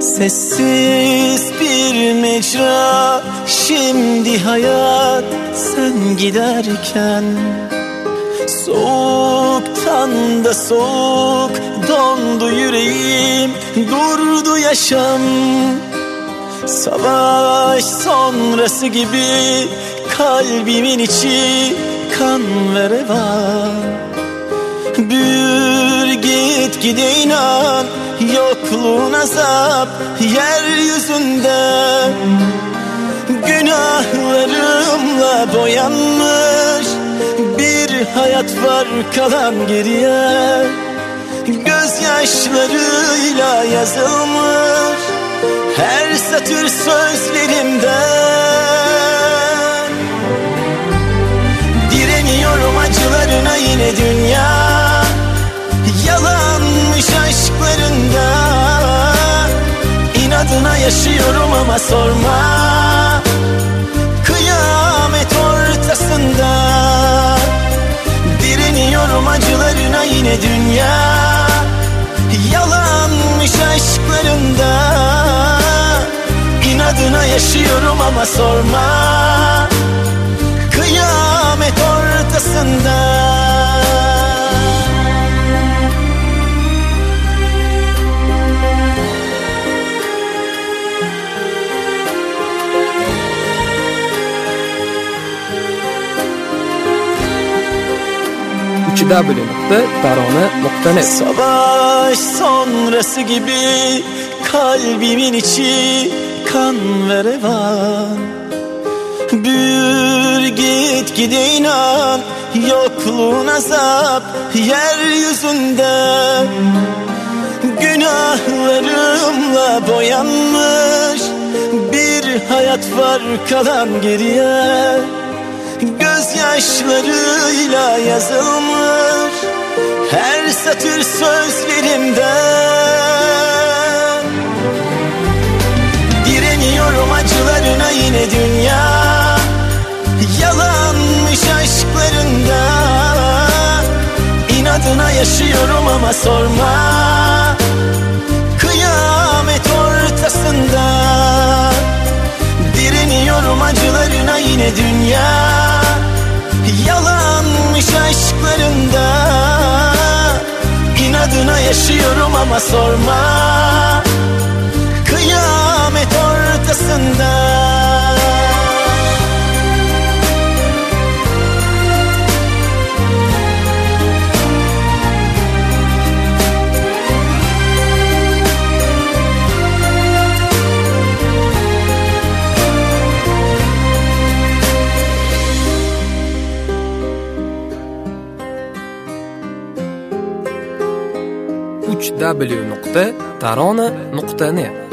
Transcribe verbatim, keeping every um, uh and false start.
Sessiz bir mecra, şimdi hayat sen giderken. Soğuktan da soğuk dondu yüreğim, durdu yaşam. Savaş sonrası gibi kalbimin içi kan ve revan. Büyür git gide inan, yokluğun azap yeryüzünde. Günahlarımla boyanmış bir hayat var kalan geriye. Gözyaşlarıyla yazılmış her satır sözlerimden. Direniyorum acılarına yine dünya, yalanmış aşklarında. İnadına yaşıyorum ama sorma, kıyamet ortasında. Direniyorum acılarına yine dünya, yalanmış aşklarında. İnadına yaşıyorum ama sorma, kıyamet ortasında. uch w nokta tarona nokta net. Savaş sonrası gibi kalbimin içi kan ve revan. Büyür git gide inan, yokluğun azap yeryüzünde. Günahlarımla boyanmış bir hayat var kalan geriye. Gözyaşlarıyla yazılmış her satır sözlerimden. Direniyorum acılarına yine dünya, yalanmış aşklarında. İnadına yaşıyorum ama sorma, kıyamet ortasında. Direniyorum acılarına yine dünya, yalanmış aşklarında. İnadına yaşıyorum ama sorma, kıyamet ortasında. uch w nokta tarona nokta net